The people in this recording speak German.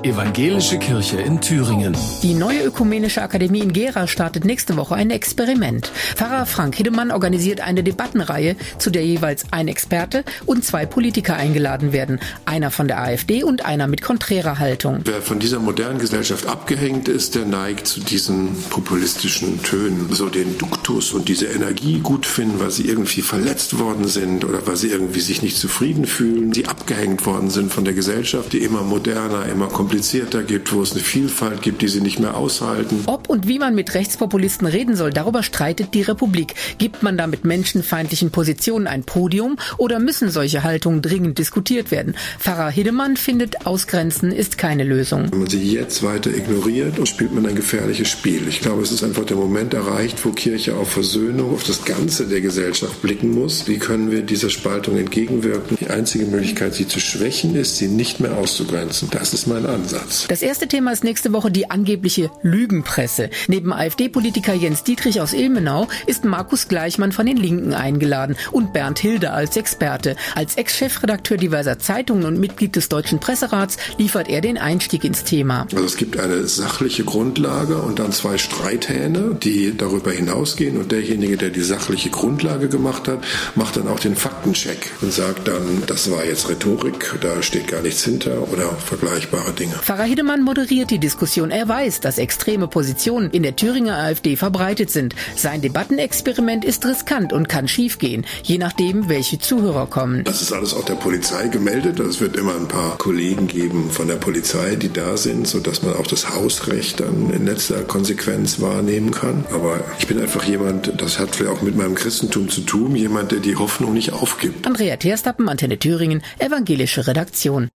Evangelische Kirche in Thüringen. Die neue Ökumenische Akademie in Gera startet nächste Woche ein Experiment. Pfarrer Frank Hiddemann organisiert eine Debattenreihe, zu der jeweils ein Experte und 2 Politiker eingeladen werden. Einer von der AfD und einer mit konträrer Haltung. Wer von dieser modernen Gesellschaft abgehängt ist, der neigt zu diesen populistischen Tönen. So den Duktus und diese Energie gut finden, weil sie irgendwie verletzt worden sind oder weil sie irgendwie sich nicht zufrieden fühlen, die abgehängt worden sind von der Gesellschaft, die immer moderner, immer komplizierter gibt, wo es eine Vielfalt gibt, die sie nicht mehr aushalten. Ob und wie man mit Rechtspopulisten reden soll, darüber streitet die Republik. Gibt man da mit menschenfeindlichen Positionen ein Podium oder müssen solche Haltungen dringend diskutiert werden? Pfarrer Hiddemann findet, Ausgrenzen ist keine Lösung. Wenn man sie jetzt weiter ignoriert, spielt man ein gefährliches Spiel. Ich glaube, es ist einfach der Moment erreicht, wo Kirche auf Versöhnung, auf das Ganze der Gesellschaft blicken muss. Wie können wir dieser Spaltung entgegenwirken? Die einzige Möglichkeit, sie zu schwächen, ist, sie nicht mehr auszugrenzen. Das ist mein Ansatz. Das erste Thema ist nächste Woche die angebliche Lügenpresse. Neben AfD-Politiker Jens Dietrich aus Ilmenau ist Markus Gleichmann von den Linken eingeladen und Bernd Hilder als Experte. Als Ex-Chefredakteur diverser Zeitungen und Mitglied des Deutschen Presserats liefert er den Einstieg ins Thema. Also es gibt eine sachliche Grundlage und dann 2 Streithähne, die darüber hinausgehen, und derjenige, der die sachliche Grundlage gemacht hat, macht dann auch den Faktencheck und sagt dann, das war jetzt Rhetorik, da steht gar nichts hinter oder vergleichbare Dinge. Pfarrer Hiddemann moderiert die Diskussion. Er weiß, dass extreme Positionen in der Thüringer AfD verbreitet sind. Sein Debattenexperiment ist riskant und kann schiefgehen, je nachdem, welche Zuhörer kommen. Das ist alles auch der Polizei gemeldet. Es wird immer ein paar Kollegen geben von der Polizei, die da sind, sodass man auch das Hausrecht dann in letzter Konsequenz wahrnehmen kann. Aber ich bin einfach jemand, das hat vielleicht auch mit meinem Christentum zu tun, jemand, der die Hoffnung nicht aufgibt. Andrea Terstappen, Antenne Thüringen, Evangelische Redaktion.